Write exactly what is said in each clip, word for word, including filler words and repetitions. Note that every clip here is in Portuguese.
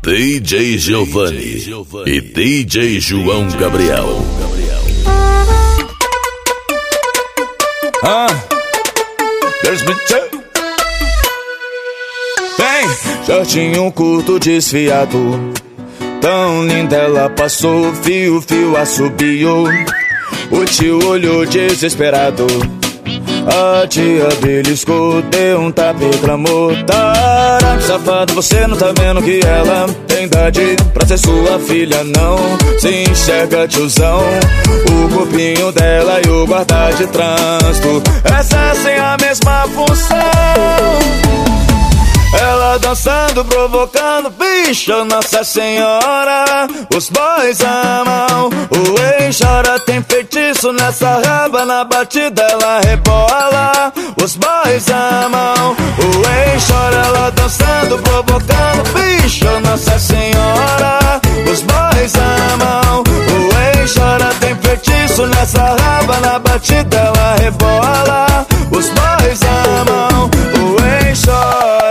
D J Giovanni e D J João Gabriel. Ah, there's been two. Vem, shortinho curto desfiado, tão linda ela passou, fio, fio assobiou. O tio olhou desesperado, a tia beliscou, deu um tapa e clamou: tarado, safado, você não tá vendo que ela tem idade pra ser sua filha, não se enxerga, tiozão. O corpinho dela e o guarda de trânsito exercem a mesma função. Ela dançando, provocando, bicho, Nossa Senhora. Os boys amam, o ex chora, tem feitiço nessa raba, na batida ela rebola. Os boys amam, o ex chora, ela dançando, provocando, bicho, Nossa Senhora. Os boys amam, o ex chora, tem feitiço nessa raba, na batida ela rebola. Os boys amam, o ex chora.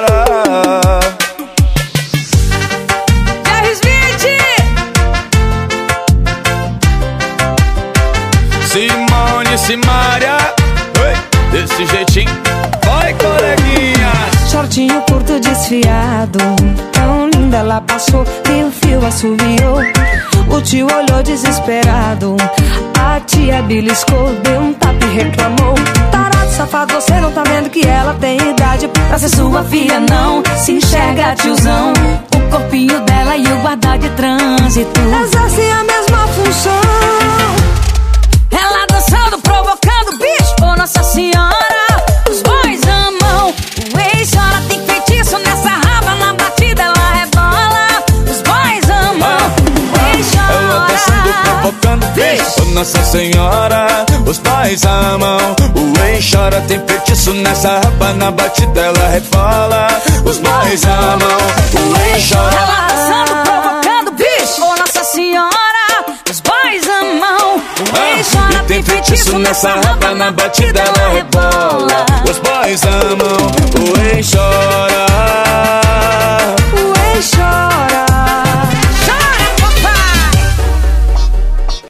Simone, Simária, oi, desse jeitinho, vai, coleguinha. Shortinho curto desfiado, tão linda ela passou, e o fio assobiou. O tio olhou desesperado, a tia beliscou, deu um tapa e reclamou: tarado, safado, você não tá vendo que ela tem idade pra ser sua filha, não se enxerga, tiozão. O corpinho dela e o guarda de trânsito exercem a mesma função. Ela dançando, provocando, bicho, oh Nossa Senhora. Os boys amam, o ex chora, tem feitiço nessa raba, na batida ela rebola. Os boys amam, o ex chora. Ela dançando, provocando, bicho, oh Nossa Senhora. Os boys amam, o ex chora, tem feitiço nessa raba, na batida ela rebola. Os boys amam, o ex chora. Ela dançando, provocando, bicho, oh Nossa Senhora. Os boys amam, o ex chora, tem feitiço nessa raba, na batida ela rebola. Os boys amam, o ex chora.